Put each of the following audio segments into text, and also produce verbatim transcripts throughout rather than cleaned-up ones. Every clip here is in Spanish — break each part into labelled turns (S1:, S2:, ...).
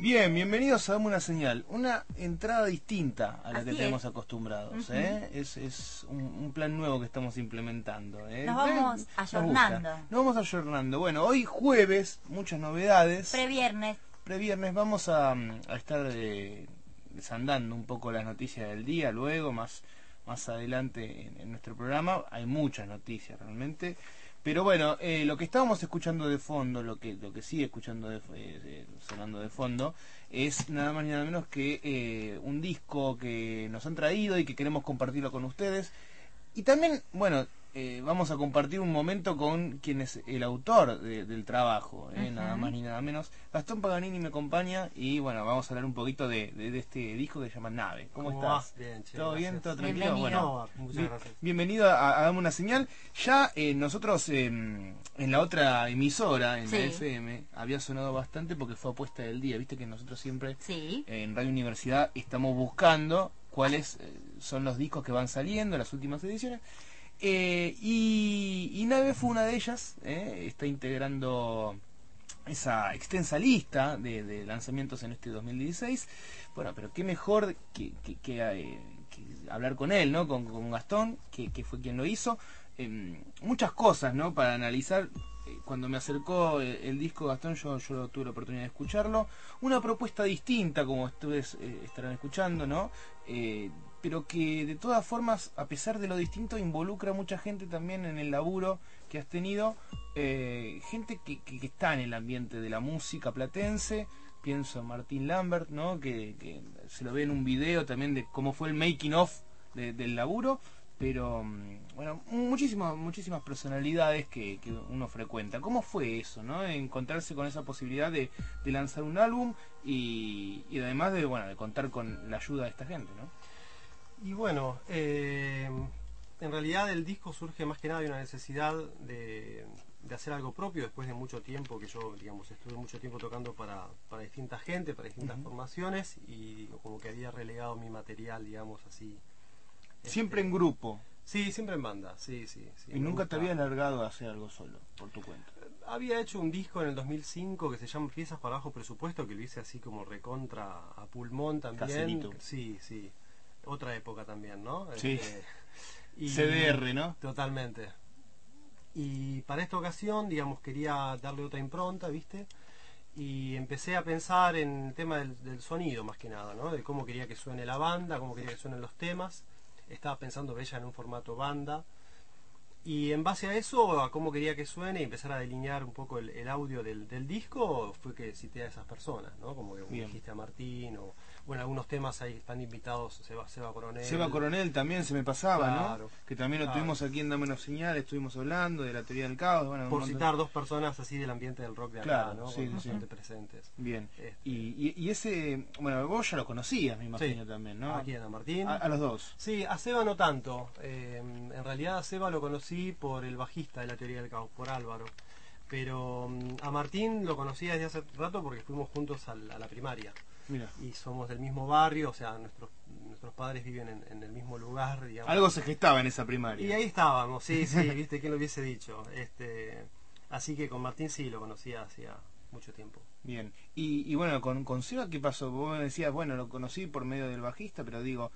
S1: Bien, bienvenidos a Dame una Señal. Una entrada distinta a la
S2: Así
S1: que
S2: es.
S1: tenemos acostumbrados.
S2: Ujú.
S1: ¿eh? Es, es un, un plan nuevo que estamos implementando. ¿eh?
S2: Nos vamos
S1: Eh,
S2: ayornando.
S1: Nos, nos vamos ayornando. Bueno, hoy jueves, muchas novedades.
S2: Previernes.
S1: Previernes vamos a, a estar eh, desandando un poco las noticias del día. Luego, más, más adelante en, en nuestro programa, hay muchas noticias realmente. Pero bueno, eh, lo que estábamos escuchando de fondo, lo que lo que sigue escuchando de, eh, sonando de fondo, es nada más ni nada menos que eh, un disco que nos han traído y que queremos compartirlo con ustedes. Y también, bueno, eh, vamos a compartir un momento con quien es el autor de, del trabajo, eh,
S2: Uh-huh.
S1: nada más ni nada menos. Gastón Paganini me acompaña y bueno, vamos a hablar un poquito de, de, de este disco que se llama Nave. ¿Cómo,
S3: ¿Cómo
S1: estás?
S3: va? Bien, che,
S1: ¿Todo
S3: gracias.
S1: bien? ¿Todo tranquilo?
S2: Bienvenido.
S1: Bueno,
S3: No, muchas
S1: bi-
S3: gracias.
S1: bienvenido a, a Dame una Señal. Ya eh, nosotros eh, en la otra emisora, en
S2: Sí.
S1: la F M, había sonado bastante porque fue apuesta del día. Viste que nosotros siempre
S2: Sí.
S1: eh, en Radio Universidad estamos buscando cuáles eh, son los discos que van saliendo, las últimas ediciones. Eh, y, y Nave fue una de ellas, eh, está integrando esa extensa lista de, de lanzamientos en este dos mil dieciséis. Bueno, pero qué mejor que, que, que, eh, que hablar con él, ¿no? Con, con Gastón, que, que fue quien lo hizo. Eh, muchas cosas, ¿no? Para analizar. Eh, cuando me acercó el, el disco Gastón, yo, yo tuve la oportunidad de escucharlo. Una propuesta distinta, como ustedes eh, estarán escuchando, ¿no? Eh, pero que de todas formas, a pesar de lo distinto, involucra a mucha gente también en el laburo que has tenido, eh, gente que, que, que está en el ambiente de la música platense. Pienso en Martín Lambert, ¿no? Que, que se lo ve en un video también de cómo fue el making of de, del laburo, pero bueno, muchísimas muchísimas personalidades que, que uno frecuenta. ¿Cómo fue eso, no? Encontrarse con esa posibilidad de, de lanzar un álbum y, y además de, bueno, de contar con la ayuda de esta gente, ¿no?
S3: Y bueno, eh, en realidad el disco surge más que nada de una necesidad de, de hacer algo propio después de mucho tiempo que yo, digamos, estuve mucho tiempo tocando para, para distinta gente, para distintas uh-huh. formaciones, y como que había relegado mi material, digamos, así.
S1: Siempre
S3: este,
S1: en grupo.
S3: Sí, siempre en banda, sí, sí. sí
S1: ¿Y nunca te habías largado a hacer algo solo, por tu cuenta?
S3: Había hecho un disco en el dos mil cinco que se llama Piezas para Bajo Presupuesto, que lo hice así como recontra a pulmón también.
S1: Caserito.
S3: Sí, sí. Otra época también, ¿no?
S1: Sí.
S3: Este, y,
S1: C D R, ¿no?
S3: Totalmente. Y para esta ocasión, digamos, quería darle otra impronta, ¿viste? Y empecé a pensar en el tema del, del sonido, más que nada, ¿no? De cómo quería que suene la banda, cómo quería que suenen los temas. Estaba pensando Bella en un formato banda. Y en base a eso, a cómo quería que suene y empezar a delinear un poco el, el audio del, del disco, fue que cité a esas personas, ¿no? Como que
S1: Bien.
S3: dijiste a Martín, o bueno, algunos temas ahí están invitados, Seba, Seba Coronel.
S1: Seba Coronel también se me pasaba,
S3: claro,
S1: ¿no? Que también lo
S3: claro.
S1: tuvimos aquí en Dame una Señal, estuvimos hablando de la teoría del caos. Bueno,
S3: por citar dos personas así del ambiente del rock de acá,
S1: claro,
S3: ¿no?
S1: Sí, sí,
S3: bastante
S1: sí.
S3: presentes.
S1: Bien.
S3: Este...
S1: Y, y, y ese, bueno, vos ya lo conocías, me imagino,
S3: sí.
S1: también, ¿no?
S3: ¿A quién? ¿A Martín?
S1: A, a los dos.
S3: Sí, a Seba no tanto. Eh, en realidad a Seba lo conocí por el bajista de la teoría del caos, por Álvaro. Pero um, a Martín lo conocía desde hace rato porque fuimos juntos a la, a la primaria.
S1: Mira.
S3: Y somos del mismo barrio, o sea, nuestros nuestros padres viven en, en el mismo lugar, digamos.
S1: Algo se gestaba en esa primaria.
S3: Y ahí estábamos, sí, sí, viste, quién lo hubiese dicho. Este, así que con Martín sí lo conocía hacía mucho tiempo.
S1: Bien. Y, y bueno, con, con Seba, ¿qué pasó? Vos me decías, bueno, lo conocí por medio del bajista, pero digo,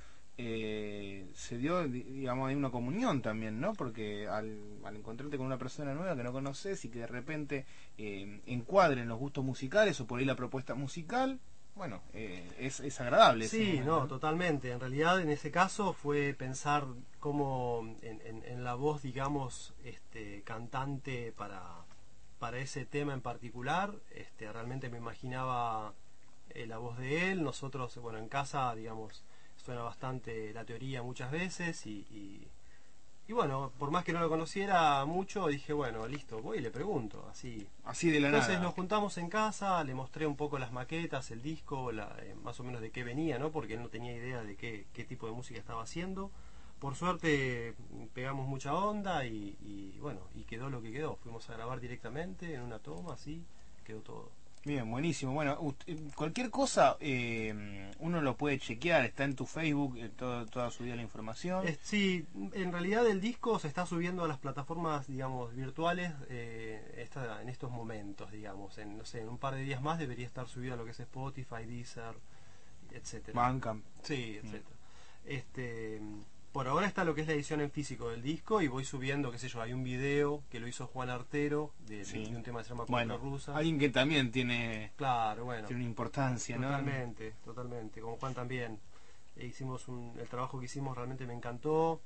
S1: eh, se dio, digamos, hay una comunión también, ¿no? Porque al, al encontrarte con una persona nueva que no conoces y que de repente eh, encuadren los gustos musicales o por ahí la propuesta musical, bueno, eh, es, es agradable.
S3: Sí,
S1: ese,
S3: no, totalmente. En realidad, en ese caso fue pensar como en, en, en la voz, digamos, este, cantante para, para ese tema en particular. Este, realmente me imaginaba eh, la voz de él. Nosotros, bueno, en casa, digamos, suena bastante la teoría muchas veces y, y, y bueno, por más que no lo conociera mucho, dije, bueno, listo, voy y le pregunto, así.
S1: Así de la
S3: Entonces
S1: nada.
S3: nos juntamos en casa, le mostré un poco las maquetas, el disco, la, eh, más o menos de qué venía, ¿no? Porque él no tenía idea de qué, qué tipo de música estaba haciendo. Por suerte pegamos mucha onda y, y bueno, y quedó lo que quedó. Fuimos a grabar directamente en una toma, así, quedó todo.
S1: Bien, buenísimo. Bueno, ust- cualquier cosa eh, uno lo puede chequear, está en tu Facebook, eh, todo, toda subida la información.
S3: Es- sí, en realidad el disco se está subiendo a las plataformas, digamos, virtuales eh, esta- en estos momentos, digamos. En, no sé, en un par de días más debería estar subido a lo que es Spotify, Deezer, etcétera.
S1: Bandcamp.
S3: Sí,
S1: Mm.
S3: etcétera. Este, por ahora está lo que es la edición en físico del disco y voy subiendo, qué sé yo, hay un video que lo hizo Juan Artero de,
S1: Sí.
S3: de un tema que se llama Contra
S1: Bueno,
S3: Rusas.
S1: alguien que también tiene,
S3: Claro, bueno.
S1: tiene una importancia, ¿no?
S3: Totalmente, totalmente. Con Juan también. E hicimos un, el trabajo que hicimos realmente me encantó.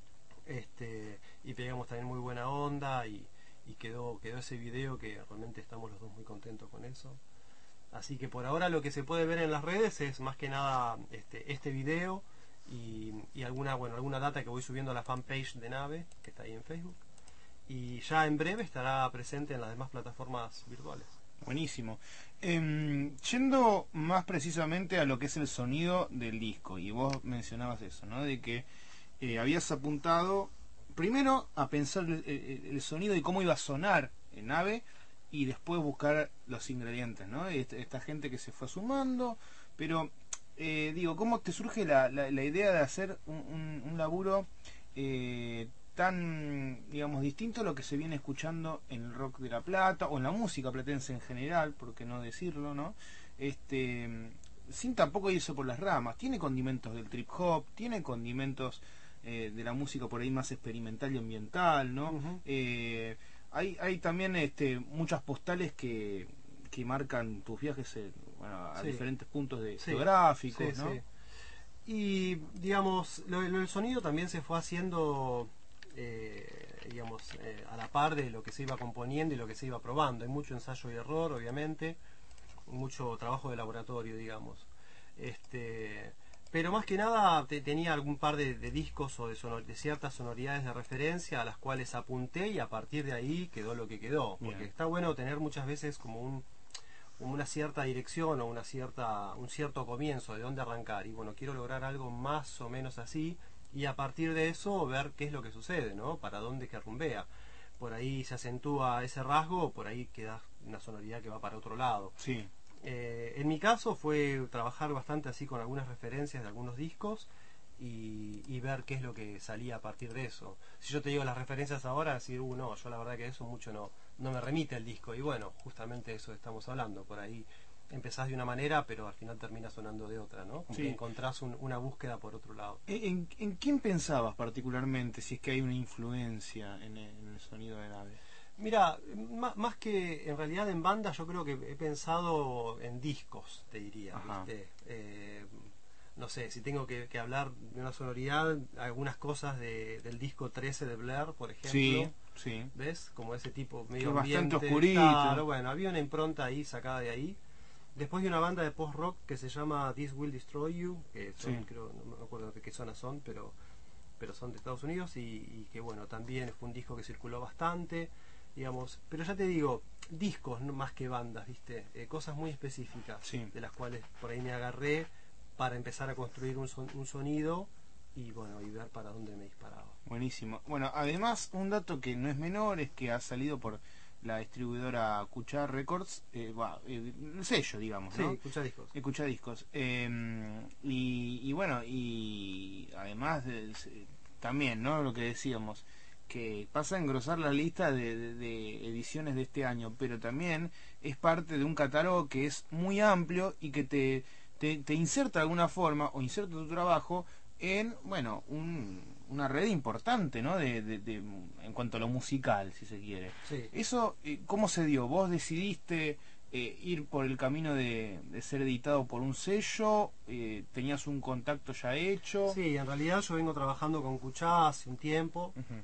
S3: Este, y pegamos también muy buena onda y, y quedó, quedó ese video que realmente estamos los dos muy contentos con eso. Así que por ahora lo que se puede ver en las redes es más que nada este, este video y, y alguna, bueno, alguna data que voy subiendo a la fanpage de Nave, que está ahí en Facebook. Y ya en breve estará presente en las demás plataformas virtuales.
S1: Buenísimo. Em, yendo más precisamente a lo que es el sonido del disco, y vos mencionabas eso, ¿no? De que eh, habías apuntado primero a pensar el, el- el sonido y cómo iba a sonar en Nave, y después buscar los ingredientes, ¿no? Esta, esta gente que se fue sumando, pero eh, digo, ¿cómo te surge la, la, la idea de hacer un, un, un laburo eh, tan, digamos, distinto a lo que se viene escuchando en el rock de La Plata o en la música platense en general, por qué no decirlo, ¿no? Este, sin tampoco irse por las ramas, tiene condimentos del trip hop, tiene condimentos eh, de la música por ahí más experimental y ambiental, ¿no?
S3: Ujú.
S1: Eh, hay, hay también este, muchas postales que, que marcan tus viajes en, bueno, a
S3: Sí,
S1: diferentes puntos de,
S3: sí,
S1: geográficos,
S3: sí,
S1: ¿no?
S3: sí. Y digamos, lo, lo del sonido también se fue haciendo, eh, digamos, eh, a la par de lo que se iba componiendo y lo que se iba probando. Hay mucho ensayo y error, obviamente, mucho trabajo de laboratorio, digamos. Este, pero más que nada te- tenía algún par de, de discos o de, sonor- de ciertas sonoridades de referencia a las cuales apunté y a partir de ahí quedó lo que quedó. Porque
S1: Bien.
S3: está bueno tener muchas veces como un una cierta dirección o una cierta un cierto comienzo de dónde arrancar y bueno, quiero lograr algo más o menos así y a partir de eso ver qué es lo que sucede, ¿no? Para dónde que rumbea. Por ahí se acentúa ese rasgo, por ahí queda una sonoridad que va para otro lado.
S1: Sí.
S3: Eh, en mi caso fue trabajar bastante así con algunas referencias de algunos discos y, y ver qué es lo que salía a partir de eso. Si yo te digo las referencias ahora, decir, uh, no, yo la verdad que eso mucho no, no me remite el disco. Y bueno, justamente eso estamos hablando. Por ahí empezás de una manera, pero al final termina sonando de otra, ¿no? Como que
S1: Sí.
S3: encontrás un- una búsqueda por otro lado.
S1: ¿En, en quién pensabas particularmente, si es que hay una influencia en el, en el sonido de Nave?
S3: Mira, má- más que en realidad en banda, yo creo que he pensado en discos, te diría,
S1: Ajá.
S3: ¿viste? Eh, no sé, si tengo que, que hablar de una sonoridad, algunas cosas de, del disco trece de Blair, por ejemplo,
S1: Sí, sí.
S3: ¿ves? Como ese tipo
S1: Que
S3: medio
S1: es bastante
S3: ambiente.
S1: oscurito.
S3: Claro, bueno, había una impronta ahí sacada de ahí. Después de una banda de post-rock que se llama This Will Destroy You, que son,
S1: Sí.
S3: creo, no me acuerdo de qué zona son, pero, pero son de Estados Unidos y, y que bueno, también fue un disco que circuló bastante, digamos, pero ya te digo, discos no más que bandas, ¿viste? Eh, cosas muy específicas
S1: Sí.
S3: de las cuales por ahí me agarré para empezar a construir un, son- un sonido y bueno, y ver para dónde me disparaba.
S1: Buenísimo. Bueno, además, un dato que no es menor es que ha salido por la distribuidora Cuchar Records, eh, va, eh, el sello, digamos,
S3: Sí,
S1: ¿no?
S3: escucha discos.
S1: Escucha discos. Eh, y, y bueno, y además de- se- también, ¿no? Lo que decíamos, que pasa a engrosar la lista de, de- de ediciones de este año, pero también es parte de un catálogo que es muy amplio y que te, te, te inserta de alguna forma o inserta tu trabajo en, bueno, un, una red importante, ¿no? De, de, de- en cuanto a lo musical, si se quiere.
S3: Sí.
S1: Eso, eh, ¿cómo se dio? ¿Vos decidiste eh, ir por el camino de, de ser editado por un sello? Eh, ¿Tenías un contacto ya hecho?
S3: Sí, en realidad yo vengo trabajando con Cuchá hace un tiempo.
S1: Ujú.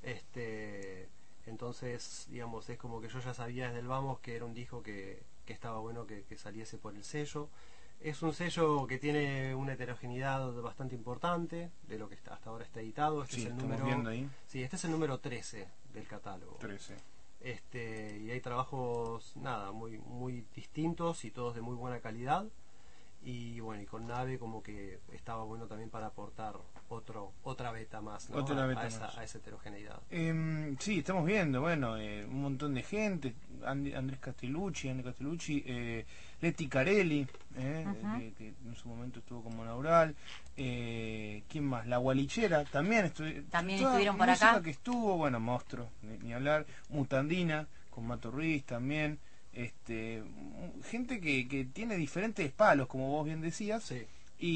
S3: Este, entonces, digamos, es como que yo ya sabía desde el vamos que era un disco que, que estaba bueno que, que saliese por el sello. Es un sello que tiene una heterogeneidad bastante importante de lo que está, hasta ahora está editado. Este
S1: Sí,
S3: es el
S1: estamos
S3: número,
S1: viendo ahí.
S3: sí, este es el número trece del catálogo.
S1: trece.
S3: Este, y hay trabajos, nada, muy, muy distintos y todos de muy buena calidad. y bueno, y con Nave como que estaba bueno también para aportar otro otra beta más, ¿no?
S1: Otra
S3: a,
S1: beta
S3: a, esa,
S1: más.
S3: a esa heterogeneidad.
S1: Eh, sí, estamos viendo, bueno, eh, un montón de gente, And- Andrés Castellucci, Andrés Castellucci, eh, Leti Carelli, eh,
S2: Ujú.
S1: que, que en su momento estuvo con Monaural, eh, ¿quién más? La Gualichera, también, estu
S2: También
S1: toda
S2: estuvieron por
S1: música
S2: acá.
S1: que estuvo, bueno, Monstruo, ni, ni hablar, Mutandina, con Mato Ruiz también, este, m- gente que, que tiene diferentes palos, como vos bien decías,
S3: Sí,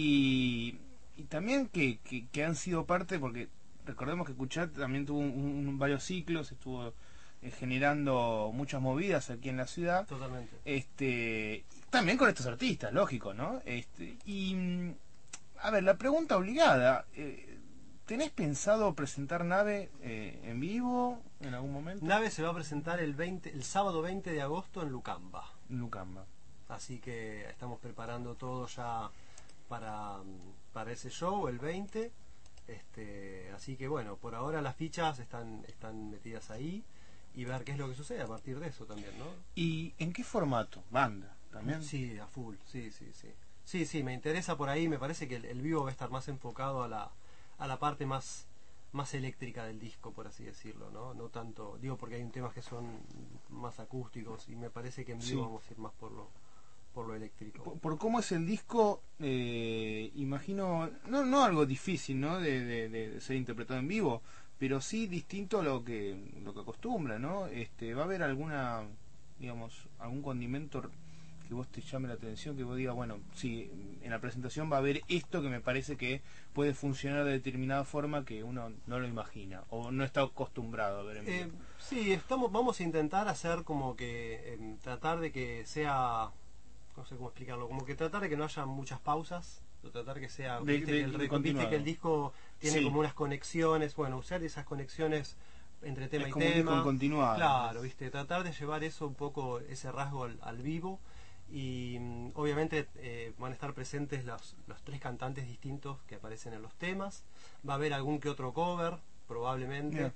S1: y, y también que, que, que han sido parte, porque recordemos que Cuchat también tuvo un, un- varios ciclos, estuvo eh, generando muchas movidas aquí en la ciudad,
S3: totalmente.
S1: este también con estos artistas, lógico, ¿no? Este y mm, a ver, la pregunta obligada, eh, ¿tenés pensado presentar Nave eh, en vivo en algún momento?
S3: Nave se va a presentar el veinte, el sábado veinte de agosto en Lucamba.
S1: Lucamba.
S3: Así que estamos preparando todo ya para, para ese show, el veinte. Este, así que bueno, por ahora las fichas están, están metidas ahí y ver qué es lo que sucede a partir de eso también, ¿no?
S1: ¿Y en qué formato? ¿Banda también?
S3: Sí, a full, sí, sí, sí. Sí, sí, me interesa por ahí, me parece que el, el vivo va a estar más enfocado a la, a la parte más, más eléctrica del disco, por así decirlo, ¿no? No tanto, digo porque hay un temas que son más acústicos y me parece que en vivo
S1: Sí.
S3: vamos a ir más por lo, por lo eléctrico.
S1: Por, por cómo es el disco, eh, imagino, no, no algo difícil, ¿no? De, de, de ser interpretado en vivo, pero sí distinto a lo que lo que acostumbra, ¿no? Este, va a haber alguna, digamos, algún condimento que vos te llame la atención, que vos digas, bueno, sí, en la presentación va a haber esto que me parece que puede funcionar de determinada forma que uno no lo imagina o no está acostumbrado a ver en vivo.
S3: Eh, sí, estamos, vamos a intentar hacer como que eh, tratar de que sea, no sé cómo explicarlo, como que tratar de que no haya muchas pausas, o tratar que sea,
S1: De-
S3: viste,
S1: de-
S3: que el,
S1: de
S3: re- viste
S1: continuado.
S3: que el disco tiene
S1: Sí.
S3: como unas conexiones, bueno, usar esas conexiones entre tema
S1: Es
S3: y
S1: como un disco
S3: tema,
S1: continuado.
S3: claro, viste, tratar de llevar eso un poco, ese rasgo al, al vivo. Y mm, obviamente eh, van a estar presentes los, los tres cantantes distintos que aparecen en los temas. Va a haber algún que otro cover, probablemente.
S1: Bien.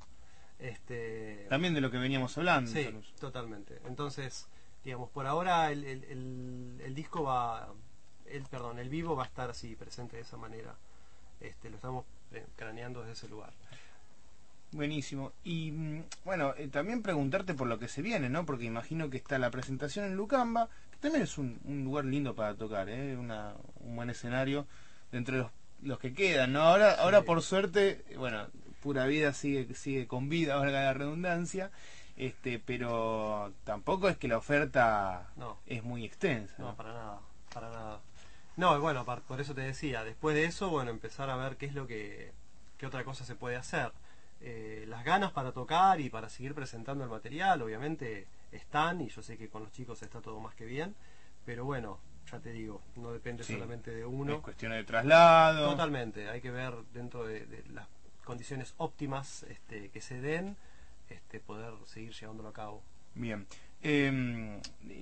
S3: Este,
S1: También de lo que veníamos hablando.
S3: sí,
S1: tal vez.
S3: totalmente. Entonces, digamos, por ahora el, el, el, el disco va, el perdón, el vivo va a estar así presente de esa manera. Este, lo estamos eh, craneando desde ese lugar.
S1: Buenísimo. Y mm, bueno, eh, también preguntarte por lo que se viene, ¿no? Porque imagino que está la presentación en Lucamba, que también es un, un lugar lindo para tocar, ¿eh? Una, un buen escenario dentro de los, los que quedan, ¿no? Ahora,
S3: Sí.
S1: ahora por suerte, eh, bueno, Pura Vida sigue, sigue con vida, valga la redundancia, este, pero tampoco es que la oferta
S3: No.
S1: es muy extensa.
S3: No,
S1: ¿no?
S3: para nada, para nada. No, bueno, par- por eso te decía, después de eso, bueno, empezar a ver qué es lo que, qué otra cosa se puede hacer. Eh, las ganas para tocar y para seguir presentando el material, obviamente, están, y yo sé que con los chicos está todo más que bien, pero bueno, ya te digo, no depende
S1: Sí.
S3: solamente de
S1: Es
S3: uno.
S1: cuestión de traslado.
S3: Totalmente, hay que ver dentro de, de las condiciones óptimas este, que se den, este, poder seguir llevándolo a cabo.
S1: Bien. Eh,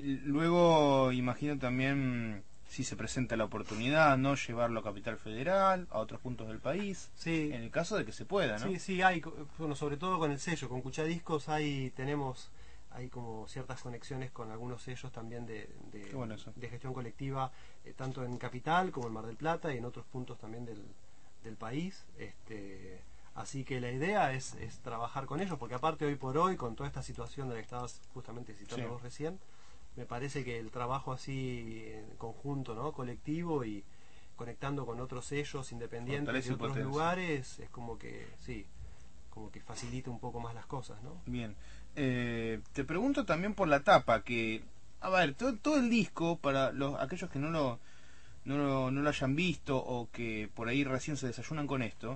S1: luego imagino también si se presenta la oportunidad, ¿no? Llevarlo a Capital Federal, a otros puntos del país,
S3: Sí,
S1: en el caso de que se pueda, ¿no?
S3: sí, sí, hay, co- bueno, sobre todo con el sello, con Cuchadiscos hay, tenemos, hay como ciertas conexiones con algunos sellos también de, de,
S1: Qué bueno eso.
S3: de gestión colectiva, eh, tanto en Capital como en Mar del Plata y en otros puntos también del, del país. Este, así que la idea es, es trabajar con ellos, porque aparte hoy por hoy, con toda esta situación de la que estabas justamente citando
S1: Sí.
S3: vos recién, me parece que el trabajo así en conjunto, ¿no? Colectivo y conectando con otros sellos independientes
S1: Fortalece
S3: de
S1: y
S3: otros
S1: potencia.
S3: lugares, es como que, sí, como que facilita un poco más las cosas, ¿no?
S1: Bien. Eh, te pregunto también por la tapa, que, a ver, todo, todo el disco, para los aquellos que no lo, no lo, no lo hayan visto o que por ahí recién se desayunan con esto,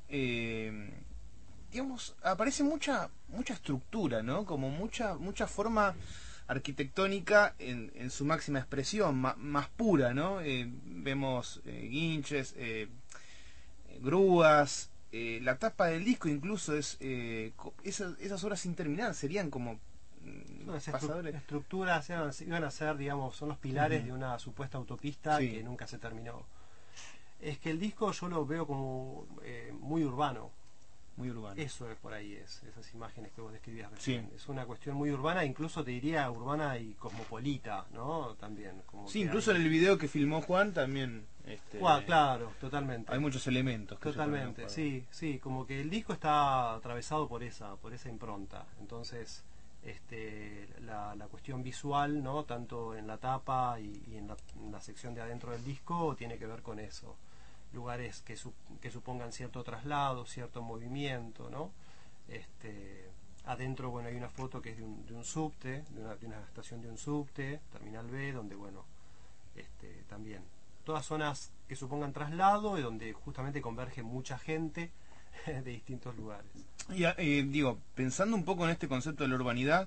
S1: eh, digamos, aparece mucha mucha estructura, ¿no? Como mucha mucha forma arquitectónica en, en su máxima expresión, ma- más pura, ¿no? Eh, vemos eh, guinches, eh, eh, grúas, eh, la tapa del disco incluso es eh, co- esas, esas obras sin terminar serían como mm,
S3: No, esas estru-
S1: pasadores.
S3: estructuras iban, iban a ser, digamos, son los pilares
S1: Ujú.
S3: de una supuesta autopista
S1: Sí.
S3: que nunca se terminó. Es que el disco yo lo veo como eh, muy urbano,
S1: muy urbana.
S3: Eso es por ahí, es, esas imágenes que vos describías recién.
S1: Sí.
S3: Es una cuestión muy urbana, incluso te diría urbana y cosmopolita, ¿no? También. Como
S1: Sí,
S3: que
S1: incluso
S3: hay...
S1: en el video que filmó Juan también... Este,
S3: Guau, claro, totalmente.
S1: hay muchos elementos. Que
S3: Totalmente,
S1: se
S3: sí, sí, como que el disco está atravesado por esa, por esa impronta. Entonces, este, la, la cuestión visual, ¿no? Tanto en la tapa y, y en, la, en la sección de adentro del disco tiene que ver con eso. Lugares que, su, que supongan cierto traslado, cierto movimiento, ¿no? Este, adentro, bueno, hay una foto que es de un, de un subte, de una, de una estación de un subte, Terminal B, donde, bueno, este, también todas zonas que supongan traslado y donde justamente converge mucha gente de distintos lugares.
S1: Y eh, digo, pensando un poco en este concepto de la urbanidad,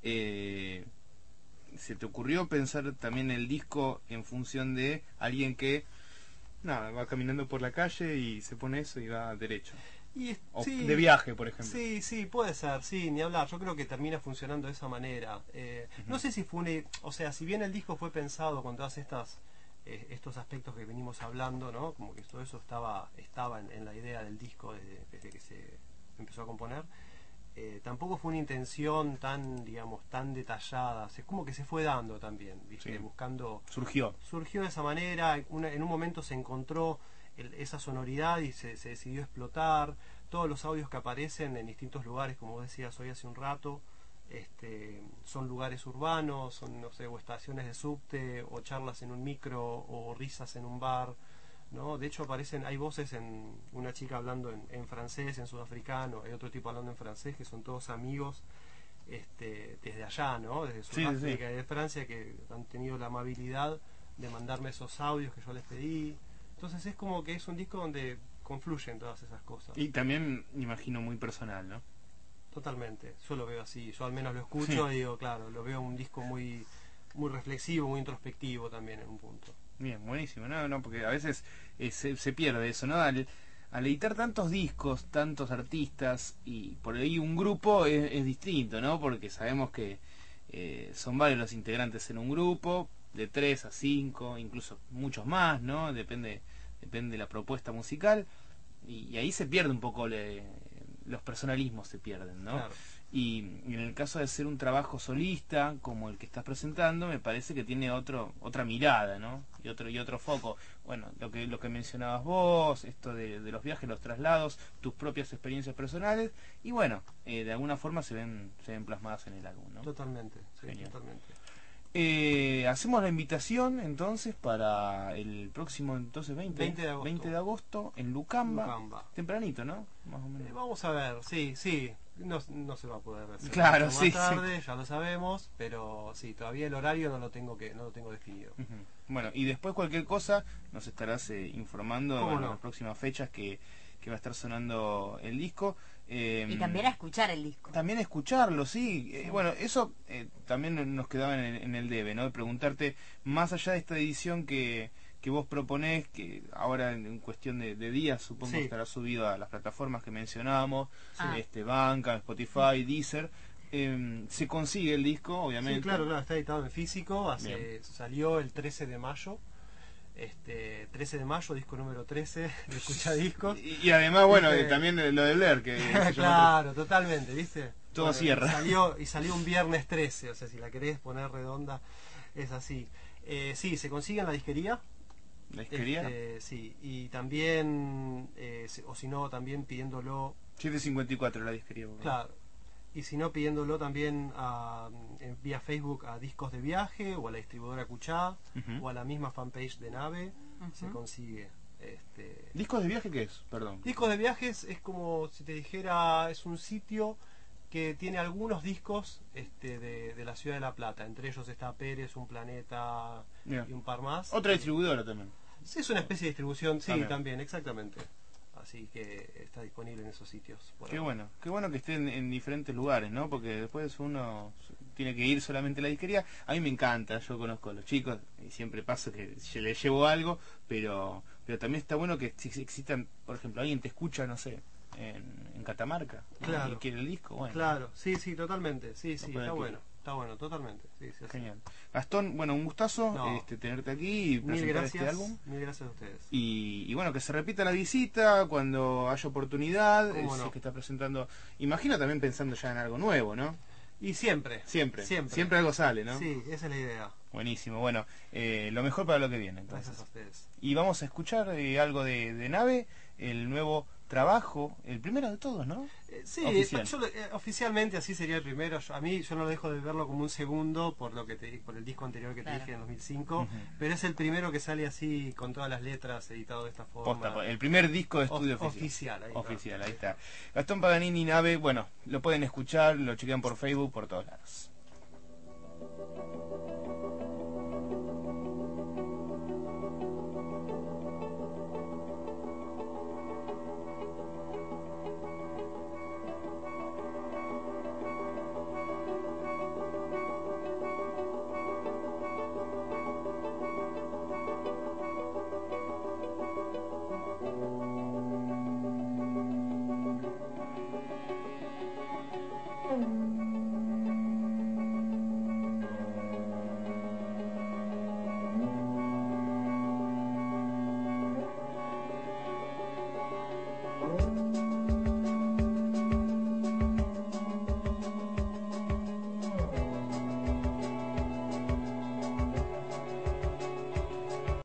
S1: eh, ¿se te ocurrió pensar también el disco en función de alguien que nada, va caminando por la calle y se pone eso y va derecho?
S3: Y,
S1: O
S3: sí,
S1: de viaje, por ejemplo.
S3: Sí, sí, puede ser, sí, ni hablar. Yo creo que termina funcionando de esa manera. Eh, uh-huh. No sé si fue una... O sea, si bien el disco fue pensado con todas estas... Eh, estos aspectos que venimos hablando, ¿no? Como que todo eso estaba estaba en, en la idea del disco desde, desde que se empezó a componer. Eh, tampoco fue una intención tan, digamos, tan detallada. Es como que se fue dando también, ¿viste?
S1: Sí.
S3: Buscando...
S1: Surgió.
S3: Surgió de esa manera. Una, en un momento se encontró el, esa sonoridad y se, se decidió explotar. Todos los audios que aparecen en distintos lugares, como vos decías hoy hace un rato, Este, son lugares urbanos, son, no sé, o estaciones de subte, o charlas en un micro, o risas en un bar, ¿no? De hecho aparecen, hay voces en una chica hablando en, en francés, en sudafricano, hay otro tipo hablando en francés, que son todos amigos este, desde allá, ¿no? Desde Sudáfrica sí, sí. y de Francia, que han tenido la amabilidad de mandarme esos audios que yo les pedí. Entonces es como que es un disco donde confluyen todas esas cosas.
S1: Y también, imagino, muy personal, ¿no?
S3: Totalmente, yo lo veo así, yo al menos lo escucho sí. y digo, claro, lo veo un disco muy muy reflexivo, muy introspectivo también en un punto.
S1: Bien, buenísimo, no, no, porque a veces eh, se, se pierde eso, ¿no? Al, al editar tantos discos, tantos artistas y por ahí un grupo es, es distinto, ¿no? Porque sabemos que eh, son varios los integrantes en un grupo, de tres a cinco, incluso muchos más, ¿no? Depende, depende de la propuesta musical y, y ahí se pierde un poco le, los personalismos se pierden, ¿no?
S3: Claro.
S1: Y en el caso de ser un trabajo solista como el que estás presentando, me parece que tiene otro otra mirada, ¿no? Y otro y otro foco. Bueno, lo que lo que mencionabas vos, esto de, de los viajes, los traslados, tus propias experiencias personales y bueno, eh, de alguna forma se ven se ven plasmadas en el álbum, ¿no?
S3: Totalmente, sí,
S1: Genial.
S3: totalmente.
S1: Eh, hacemos la invitación entonces para el próximo entonces veinte,
S3: veinte de agosto,
S1: veinte de agosto en Lucamba,
S3: Lucamba.
S1: Tempranito, ¿no? Más o menos.
S3: Eh, vamos a ver, sí, sí, no, no se va a poder hacer
S1: claro,
S3: más
S1: sí,
S3: tarde,
S1: sí.
S3: ya lo sabemos, pero sí, todavía el horario no lo tengo que no lo tengo definido.
S1: Uh-huh. Bueno, y después cualquier cosa nos estarás eh, informando en
S3: no?
S1: las próximas fechas que, que va a estar sonando el disco. Eh,
S2: y también a escuchar el disco.
S1: También a escucharlo, sí. sí. Eh, bueno, eso eh, también nos quedaba en el, en el debe, ¿no? De preguntarte, más allá de esta edición que, que vos proponés, que ahora en, en cuestión de, de días supongo
S3: sí.
S1: estará subido a las plataformas que mencionábamos,
S2: ah.
S1: este Bandcamp, Spotify, Deezer. Eh, se consigue el disco, obviamente.
S3: Sí, claro, claro, está editado en físico, hace, salió el trece de mayo. Este trece de mayo, disco número trece de Escucha Discos.
S1: Y, y además, bueno,
S3: ¿viste?
S1: también lo de Blair, que
S3: claro, totalmente, ¿viste?
S1: Todo
S3: bueno,
S1: cierra.
S3: Y salió, y salió un viernes trece, o sea, si la querés poner redonda, es así. Eh, sí, se consigue en la disquería.
S1: ¿La disquería?
S3: Este, sí, y también, eh, o si no, también pidiéndolo...
S1: siete cincuenta y cuatro la disquería. ¿Verdad?
S3: Claro. Y si no, pidiéndolo también a, en, vía Facebook a Discos de Viaje o a la distribuidora Cuchá uh-huh. o a la misma fanpage de Nave, uh-huh. se consigue. Este...
S1: ¿Discos de viaje qué es? Perdón.
S3: Discos de Viajes es como si te dijera, es un sitio que tiene algunos discos este, de, de la ciudad de La Plata. Entre ellos está Pérez, Un Planeta yeah. y un par más.
S1: Otra distribuidora también.
S3: Sí, es una especie de distribución, sí, también,
S1: también
S3: exactamente. Así que está disponible en esos sitios.
S1: Qué bueno, qué bueno que esté en, en diferentes lugares, ¿no? Porque después uno tiene que ir solamente a la disquería. A mí me encanta, yo conozco a los chicos y siempre paso que les llevo algo, pero pero también está bueno que existan, por ejemplo, alguien te escucha, no sé, en, en Catamarca,
S3: claro.
S1: y quiere el disco, bueno.
S3: Claro, sí, sí, totalmente, sí, sí,
S1: no
S3: está
S1: que,
S3: bueno. está bueno, totalmente. Sí, sí,
S1: Genial. Gastón, bueno, un gustazo
S3: no.
S1: este, tenerte aquí y
S3: Mil
S1: presentar
S3: gracias,
S1: este álbum.
S3: mil gracias a ustedes.
S1: Y, y bueno, que se repita la visita cuando haya oportunidad, eh,
S3: ¿Cómo
S1: si
S3: no?
S1: es que está presentando, imagino también pensando ya en algo nuevo, ¿no?
S3: Y siempre.
S1: Siempre,
S3: Siempre.
S1: siempre algo sale, ¿no?
S3: Sí, esa es la idea.
S1: Buenísimo, bueno, eh, lo mejor para lo que viene, entonces.
S3: Gracias a ustedes.
S1: Y vamos a escuchar eh, algo de, de Nave, el nuevo trabajo, el primero de todos, ¿no?
S3: Eh, sí,
S1: Oficial.
S3: yo lo- eh, oficialmente así sería el primero. Yo- a mí yo no lo dejo de verlo como un segundo por lo que te por el disco anterior que
S2: Claro.
S3: te dije en dos mil cinco,
S1: Ujú.
S3: pero es el primero que sale así con todas las letras editado de esta forma.
S1: Posta, el primer disco de estudio
S3: Of-
S1: oficial.
S3: oficial, ahí está.
S1: Oficial, ahí está. Gastón Paganini, Nave, bueno, lo pueden escuchar, lo chequean por Facebook, por todos lados.